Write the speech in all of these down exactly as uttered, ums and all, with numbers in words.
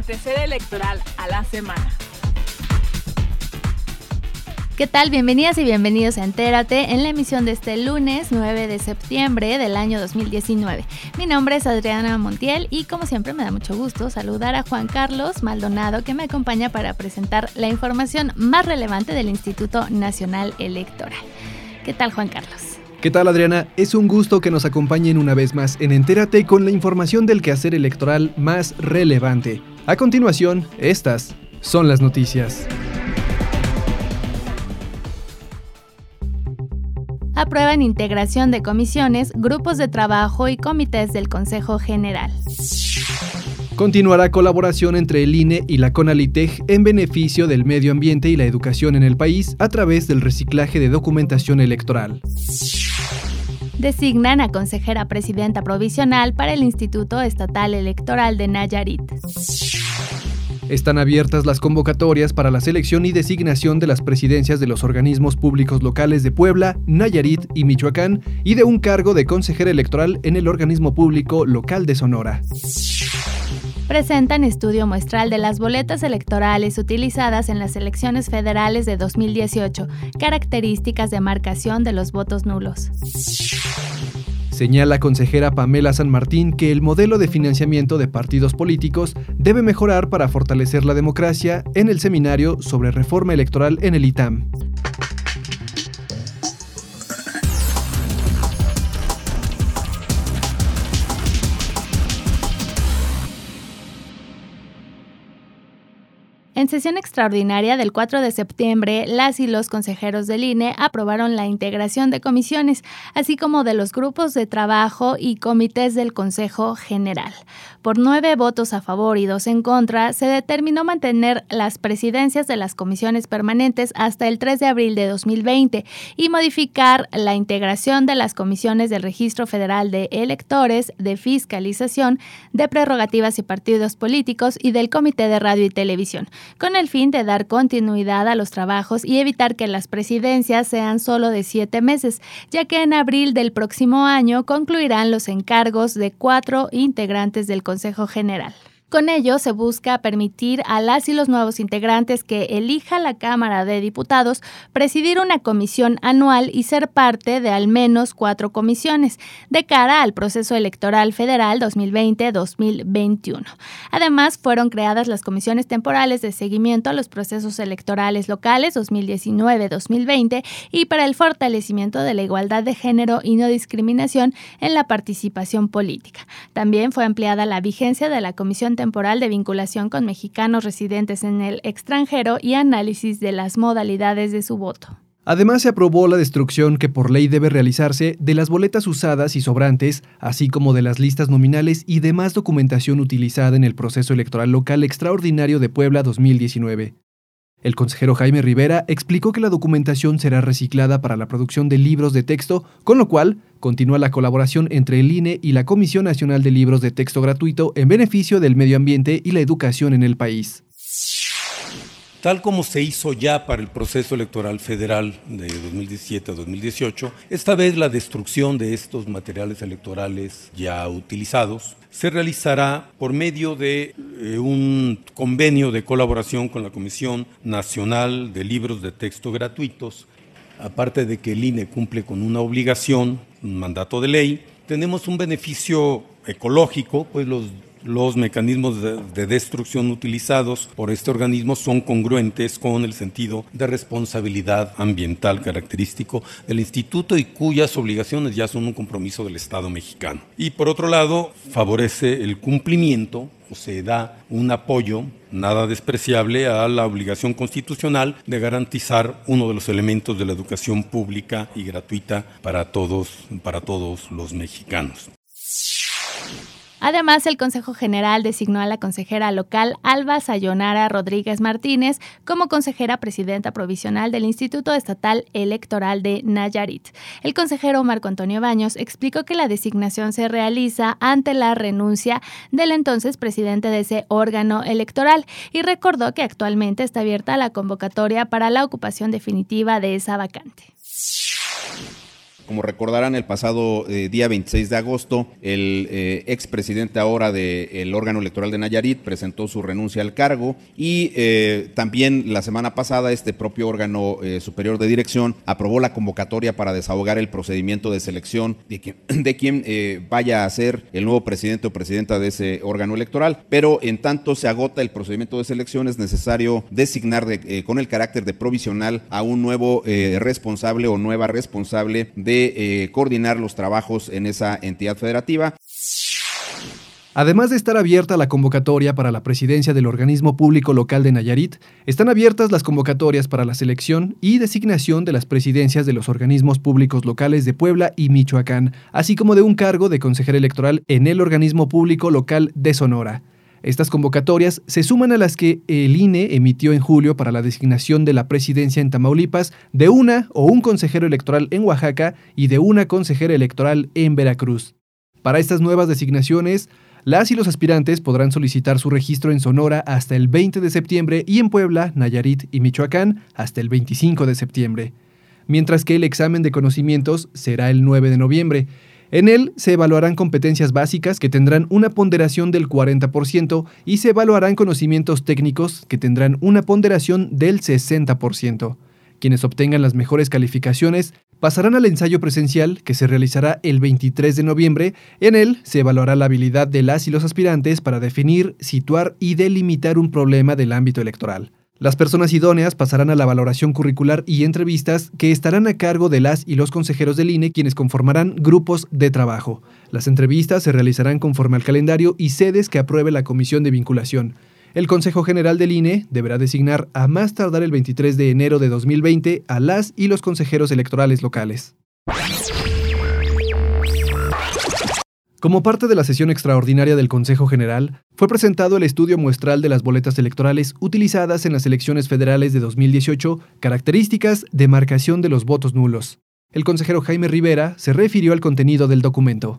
acontecer electoral a la semana. ¿Qué tal? Bienvenidas y bienvenidos a Entérate en la emisión de este lunes nueve de septiembre del año dos mil diecinueve. Mi nombre es Adriana Montiel y como siempre me da mucho gusto saludar a Juan Carlos Maldonado, que me acompaña para presentar la información más relevante del Instituto Nacional Electoral. ¿Qué tal, Juan Carlos? ¿Qué tal, Adriana? Es un gusto que nos acompañen una vez más en Entérate con la información del quehacer electoral más relevante. A continuación, estas son las noticias. Aprueban integración de comisiones, grupos de trabajo y comités del Consejo General. Continuará colaboración entre el I N E y la CONALITEG en beneficio del medio ambiente y la educación en el país a través del reciclaje de documentación electoral. Designan a consejera presidenta provisional para el Instituto Estatal Electoral de Nayarit. Están abiertas las convocatorias para la selección y designación de las presidencias de los organismos públicos locales de Puebla, Nayarit y Michoacán y de un cargo de consejera electoral en el organismo público local de Sonora. Presentan estudio muestral de las boletas electorales utilizadas en las elecciones federales de dos mil dieciocho, características de marcación de los votos nulos. Señala consejera Pamela San Martín que el modelo de financiamiento de partidos políticos debe mejorar para fortalecer la democracia en el seminario sobre reforma electoral en el I T A M. En sesión extraordinaria del cuatro de septiembre, las y los consejeros del I N E aprobaron la integración de comisiones, así como de los grupos de trabajo y comités del Consejo General. Por nueve votos a favor y dos en contra, se determinó mantener las presidencias de las comisiones permanentes hasta el tres de abril de dos mil veinte y modificar la integración de las comisiones del Registro Federal de Electores, de Fiscalización, de Prerrogativas y Partidos Políticos y del Comité de Radio y Televisión, con el fin de dar continuidad a los trabajos y evitar que las presidencias sean solo de siete meses, ya que en abril del próximo año concluirán los encargos de cuatro integrantes del Consejo General. Con ello se busca permitir a las y los nuevos integrantes que elija la Cámara de Diputados presidir una comisión anual y ser parte de al menos cuatro comisiones de cara al proceso electoral federal dos mil veinte a dos mil veintiuno. Además, fueron creadas las comisiones temporales de seguimiento a los procesos electorales locales dos mil diecinueve a dos mil veinte y para el fortalecimiento de la igualdad de género y no discriminación en la participación política. También fue ampliada la vigencia de la Comisión temporal de vinculación con mexicanos residentes en el extranjero y análisis de las modalidades de su voto. Además, se aprobó la destrucción que por ley debe realizarse de las boletas usadas y sobrantes, así como de las listas nominales y demás documentación utilizada en el proceso electoral local extraordinario de Puebla dos mil diecinueve. El consejero Jaime Rivera explicó que la documentación será reciclada para la producción de libros de texto, con lo cual continúa la colaboración entre el I N E y la Comisión Nacional de Libros de Texto Gratuito en beneficio del medio ambiente y la educación en el país. Tal como se hizo ya para el proceso electoral federal de dos mil diecisiete a dos mil dieciocho, esta vez la destrucción de estos materiales electorales ya utilizados se realizará por medio de eh, un convenio de colaboración con la Comisión Nacional de Libros de Texto Gratuitos. Aparte de que el I N E cumple con una obligación, un mandato de ley, tenemos un beneficio ecológico, pues los Los mecanismos de, de destrucción utilizados por este organismo son congruentes con el sentido de responsabilidad ambiental característico del Instituto y cuyas obligaciones ya son un compromiso del Estado mexicano. Y por otro lado, favorece el cumplimiento o se da un apoyo nada despreciable a la obligación constitucional de garantizar uno de los elementos de la educación pública y gratuita para todos, para todos los mexicanos. Además, el Consejo General designó a la consejera local Alba Sayonara Rodríguez Martínez como consejera presidenta provisional del Instituto Estatal Electoral de Nayarit. El consejero Marco Antonio Baños explicó que la designación se realiza ante la renuncia del entonces presidente de ese órgano electoral y recordó que actualmente está abierta la convocatoria para la ocupación definitiva de esa vacante. Como recordarán, el pasado eh, día veintiséis de agosto, el eh, expresidente ahora del órgano electoral de Nayarit presentó su renuncia al cargo y eh, también la semana pasada este propio órgano eh, superior de dirección aprobó la convocatoria para desahogar el procedimiento de selección de quien, de quien eh, vaya a ser el nuevo presidente o presidenta de ese órgano electoral, pero en tanto se agota el procedimiento de selección es necesario designar de, eh, con el carácter de provisional a un nuevo eh, responsable o nueva responsable de de eh, coordinar los trabajos en esa entidad federativa. Además de estar abierta la convocatoria para la presidencia del organismo público local de Nayarit, están abiertas las convocatorias para la selección y designación de las presidencias de los organismos públicos locales de Puebla y Michoacán, así como de un cargo de consejero electoral en el organismo público local de Sonora. Estas convocatorias se suman a las que el I N E emitió en julio para la designación de la presidencia en Tamaulipas de una o un consejero electoral en Oaxaca y de una consejera electoral en Veracruz. Para estas nuevas designaciones, las y los aspirantes podrán solicitar su registro en Sonora hasta el veinte de septiembre y en Puebla, Nayarit y Michoacán hasta el veinticinco de septiembre, mientras que el examen de conocimientos será el nueve de noviembre. En él se evaluarán competencias básicas que tendrán una ponderación del cuarenta por ciento y se evaluarán conocimientos técnicos que tendrán una ponderación del sesenta por ciento. Quienes obtengan las mejores calificaciones pasarán al ensayo presencial que se realizará el veintitrés de noviembre. En él se evaluará la habilidad de las y los aspirantes para definir, situar y delimitar un problema del ámbito electoral. Las personas idóneas pasarán a la valoración curricular y entrevistas que estarán a cargo de las y los consejeros del I N E, quienes conformarán grupos de trabajo. Las entrevistas se realizarán conforme al calendario y sedes que apruebe la Comisión de Vinculación. El Consejo General del I N E deberá designar a más tardar el veintitrés de enero de dos mil veinte a las y los consejeros electorales locales. Como parte de la sesión extraordinaria del Consejo General, fue presentado el estudio muestral de las boletas electorales utilizadas en las elecciones federales de dos mil dieciocho, características de marcación de los votos nulos. El consejero Jaime Rivera se refirió al contenido del documento.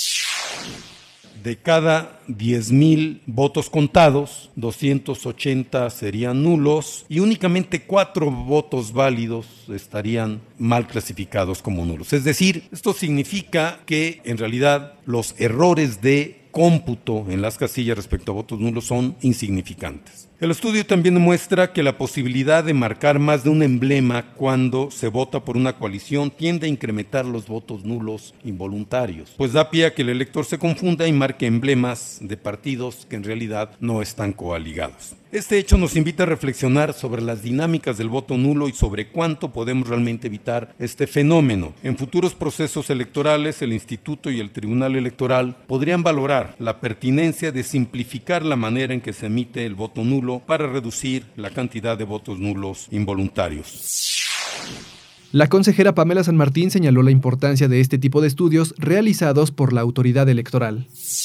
De cada diez mil votos contados, doscientos ochenta serían nulos y únicamente cuatro votos válidos estarían mal clasificados como nulos. Es decir, esto significa que en realidad los errores de cómputo en las casillas respecto a votos nulos son insignificantes. El estudio también demuestra que la posibilidad de marcar más de un emblema cuando se vota por una coalición tiende a incrementar los votos nulos involuntarios, pues da pie a que el elector se confunda y marque emblemas de partidos que en realidad no están coaligados. Este hecho nos invita a reflexionar sobre las dinámicas del voto nulo y sobre cuánto podemos realmente evitar este fenómeno. En futuros procesos electorales, el Instituto y el Tribunal Electoral podrían valorar la pertinencia de simplificar la manera en que se emite el voto nulo para reducir la cantidad de votos nulos involuntarios. La consejera Pamela San Martín señaló la importancia de este tipo de estudios realizados por la autoridad electoral.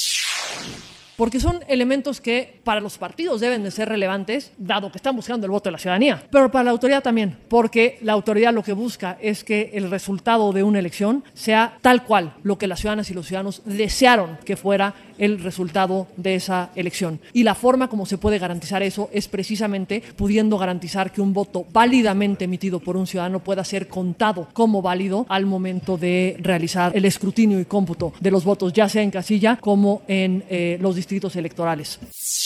Porque son elementos que para los partidos deben de ser relevantes, dado que están buscando el voto de la ciudadanía, pero para la autoridad también, porque la autoridad lo que busca es que el resultado de una elección sea tal cual lo que las ciudadanas y los ciudadanos desearon que fuera el resultado de esa elección. Y la forma como se puede garantizar eso es precisamente pudiendo garantizar que un voto válidamente emitido por un ciudadano pueda ser contado como válido al momento de realizar el escrutinio y cómputo de los votos, ya sea en casilla como en eh, los distritos electorales.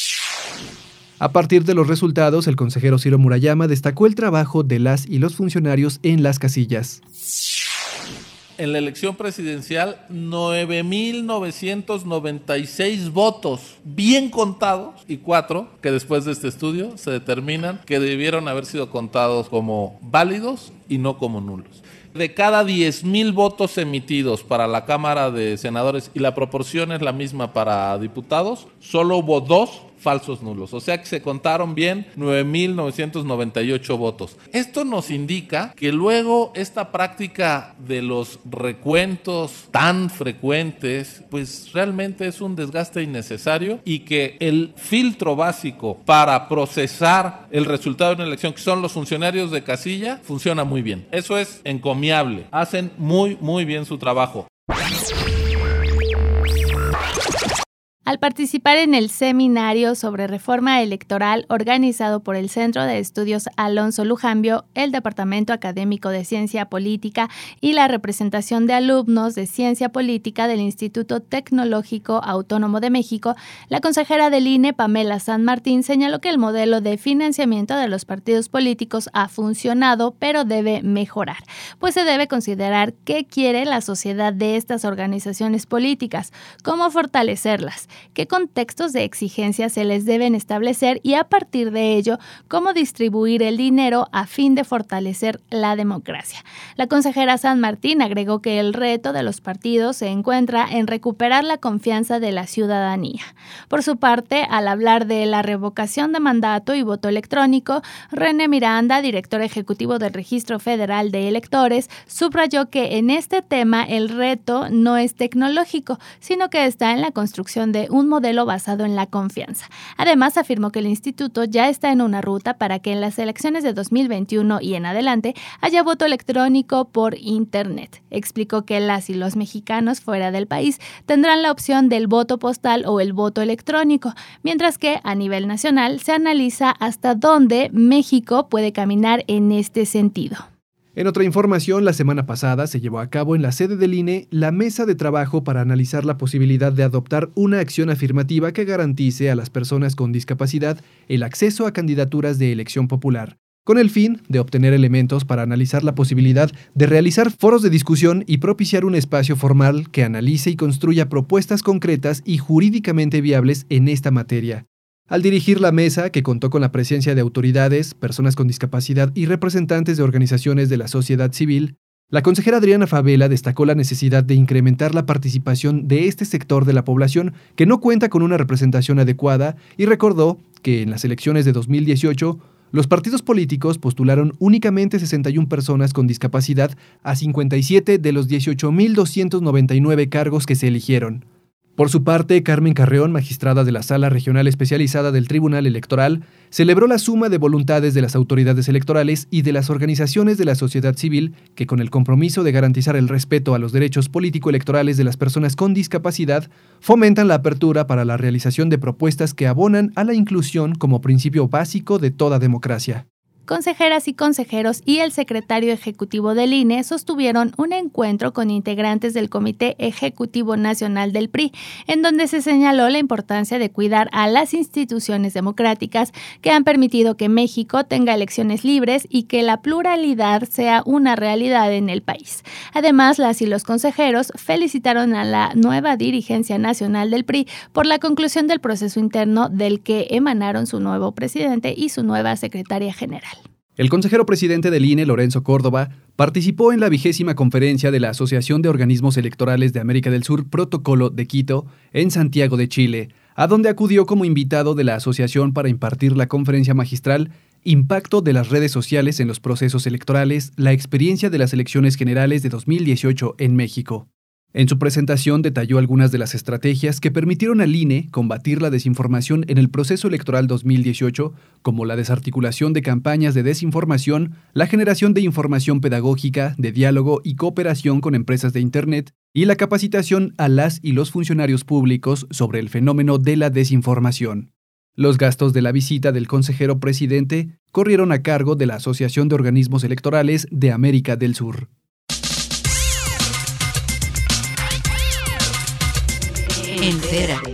A partir de los resultados, el consejero Ciro Murayama destacó el trabajo de las y los funcionarios en las casillas. En la elección presidencial, nueve mil novecientos noventa y seis votos bien contados y cuatro que después de este estudio se determinan que debieron haber sido contados como válidos y no como nulos. De cada diez mil votos emitidos para la Cámara de Senadores, y la proporción es la misma para diputados, solo hubo dos falsos nulos, o sea que se contaron bien nueve mil novecientos noventa y ocho votos. Esto nos indica que luego esta práctica de los recuentos tan frecuentes, pues realmente es un desgaste innecesario y que el filtro básico para procesar el resultado de una elección, que son los funcionarios de casilla, funciona muy bien. Eso es encomiable, hacen muy muy bien su trabajo. al participar en el seminario sobre reforma electoral organizado por el Centro de Estudios Alonso Lujambio, el Departamento Académico de Ciencia Política y la representación de alumnos de Ciencia Política del Instituto Tecnológico Autónomo de México, la consejera del I N E, Pamela San Martín, señaló que el modelo de financiamiento de los partidos políticos ha funcionado, pero debe mejorar, pues se debe considerar qué quiere la sociedad de estas organizaciones políticas, cómo fortalecerlas, qué contextos de exigencia se les deben establecer y a partir de ello, cómo distribuir el dinero a fin de fortalecer la democracia. La consejera San Martín agregó que el reto de los partidos se encuentra en recuperar la confianza de la ciudadanía. Por su parte, al hablar de la revocación de mandato y voto electrónico, René Miranda, director ejecutivo del Registro Federal de Electores, subrayó que en este tema el reto no es tecnológico, sino que está en la construcción de un modelo basado en la confianza. Además, afirmó que el instituto ya está en una ruta para que en las elecciones de dos mil veintiuno y en adelante haya voto electrónico por Internet. Explicó que las y los mexicanos fuera del país tendrán la opción del voto postal o el voto electrónico, mientras que a nivel nacional se analiza hasta dónde México puede caminar en este sentido. En otra información, la semana pasada se llevó a cabo en la sede del I N E la mesa de trabajo para analizar la posibilidad de adoptar una acción afirmativa que garantice a las personas con discapacidad el acceso a candidaturas de elección popular, con el fin de obtener elementos para analizar la posibilidad de realizar foros de discusión y propiciar un espacio formal que analice y construya propuestas concretas y jurídicamente viables en esta materia. Al dirigir la mesa, que contó con la presencia de autoridades, personas con discapacidad y representantes de organizaciones de la sociedad civil, la consejera Adriana Favela destacó la necesidad de incrementar la participación de este sector de la población que no cuenta con una representación adecuada y recordó que en las elecciones de dos mil dieciocho, los partidos políticos postularon únicamente sesenta y una personas con discapacidad a cincuenta y siete de los dieciocho mil doscientos noventa y nueve cargos que se eligieron. Por su parte, Carmen Carreón, magistrada de la Sala Regional Especializada del Tribunal Electoral, celebró la suma de voluntades de las autoridades electorales y de las organizaciones de la sociedad civil que, con el compromiso de garantizar el respeto a los derechos político-electorales de las personas con discapacidad, fomentan la apertura para la realización de propuestas que abonan a la inclusión como principio básico de toda democracia. Consejeras y consejeros y el secretario ejecutivo del I N E sostuvieron un encuentro con integrantes del Comité Ejecutivo Nacional del P R I, en donde se señaló la importancia de cuidar a las instituciones democráticas que han permitido que México tenga elecciones libres y que la pluralidad sea una realidad en el país. Además, las y los consejeros felicitaron a la nueva dirigencia nacional del P R I por la conclusión del proceso interno del que emanaron su nuevo presidente y su nueva secretaria general. El consejero presidente del I N E, Lorenzo Córdoba, participó en la vigésima conferencia de la Asociación de Organismos Electorales de América del Sur, Protocolo de Quito, en Santiago de Chile, a donde acudió como invitado de la asociación para impartir la conferencia magistral Impacto de las redes sociales en los procesos electorales, la experiencia de las elecciones generales de dos mil dieciocho en México. En su presentación detalló algunas de las estrategias que permitieron al I N E combatir la desinformación en el proceso electoral dos mil dieciocho, como la desarticulación de campañas de desinformación, la generación de información pedagógica, de diálogo y cooperación con empresas de Internet, y la capacitación a las y los funcionarios públicos sobre el fenómeno de la desinformación. Los gastos de la visita del consejero presidente corrieron a cargo de la Asociación de Organismos Electorales de América del Sur. Entérate.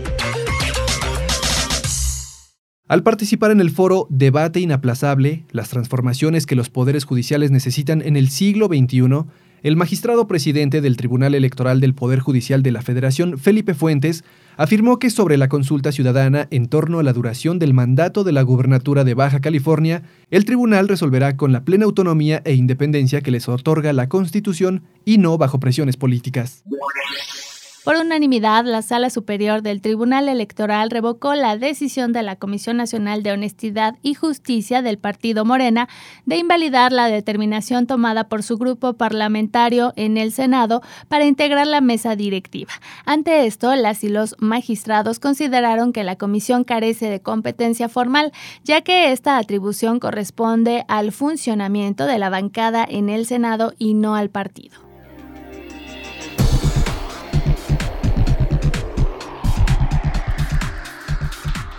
Al participar en el foro Debate Inaplazable, las transformaciones que los poderes judiciales necesitan en el siglo veintiuno, el magistrado presidente del Tribunal Electoral del Poder Judicial de la Federación, Felipe Fuentes, afirmó que sobre la consulta ciudadana en torno a la duración del mandato de la gubernatura de Baja California, el tribunal resolverá con la plena autonomía e independencia que les otorga la Constitución y no bajo presiones políticas. Por unanimidad, la Sala Superior del Tribunal Electoral revocó la decisión de la Comisión Nacional de Honestidad y Justicia del Partido Morena de invalidar la determinación tomada por su grupo parlamentario en el Senado para integrar la mesa directiva. Ante esto, las y los magistrados consideraron que la comisión carece de competencia formal, ya que esta atribución corresponde al funcionamiento de la bancada en el Senado y no al partido.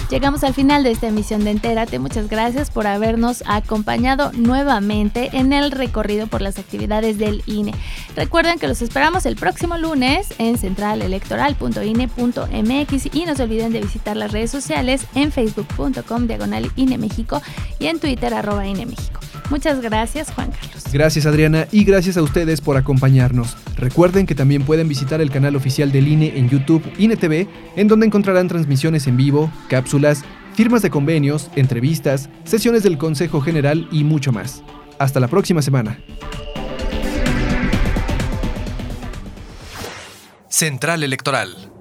Llegamos al final de esta emisión de Entérate. Muchas gracias por habernos acompañado nuevamente en el recorrido por las actividades del I N E. Recuerden que los esperamos el próximo lunes en central electoral punto i n e punto m x y no se olviden de visitar las redes sociales en facebook punto com diagonal I N E México y en Twitter arroba I N E México. Muchas gracias, Juan Carlos. Gracias, Adriana, y gracias a ustedes por acompañarnos. Recuerden que también pueden visitar el canal oficial del I N E en YouTube, I N E T V, en donde encontrarán transmisiones en vivo, cápsulas, firmas de convenios, entrevistas, sesiones del Consejo General y mucho más. Hasta la próxima semana. Central Electoral.